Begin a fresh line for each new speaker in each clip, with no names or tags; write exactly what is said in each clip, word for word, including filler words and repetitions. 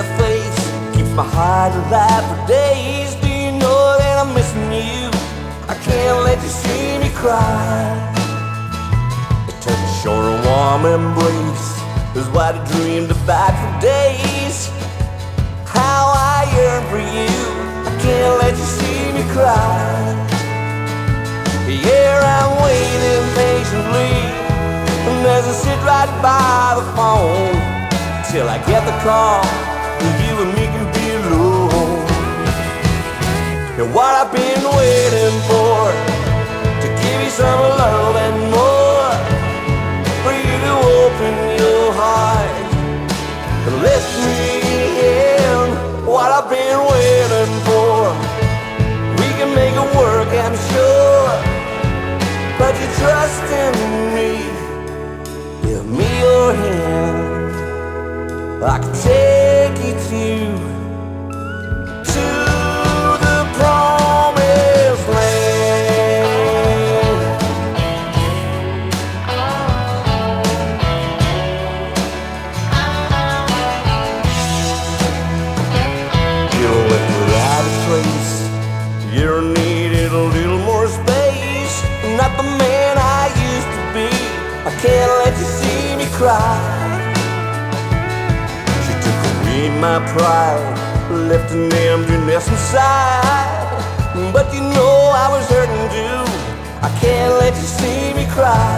the face keeps my heart alive for days. Do you know that I'm missing you? I can't let you see me cry. It took a short and warm embrace is what I dreamed about for days. How I yearn for you, I can't let you see me cry. Yeah, I'm waiting patiently, and as I sit right by the phone, till I get the call, and you and me can be alone. And what I've been waiting for, to give you some love and more, for you to open your heart and let me in. What I've been waiting for, we can make it work, I'm sure. But you trust in me, give me your hand, I can take you to, to the promised land. You left without a trace, you needed a little more space. Not the man I used to be, I can't let you see me cry. She took away my pride, left an emptiness inside. But you know I was hurting too, I can't let you see me cry.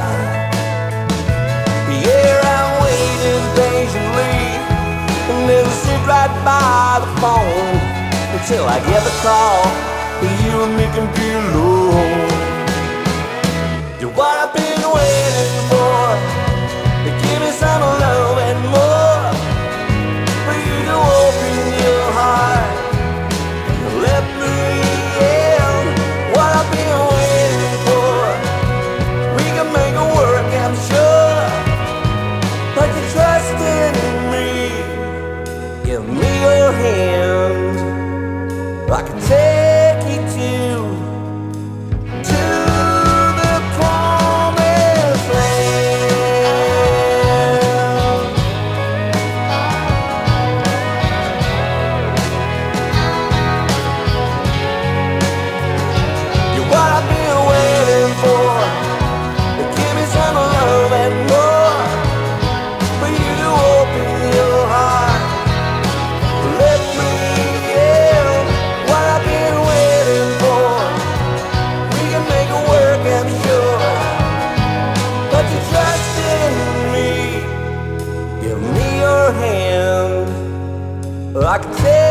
Yeah, I'm waiting patiently, and then I'll sit right by the phone, until I get the call, you and me can be alone. What I've been waiting for, to give me some love and more, for you to open your heart and let me in. What I've been waiting for, we can make it work, I'm sure. But you trust in me, give me your hand, I can take you to I can tell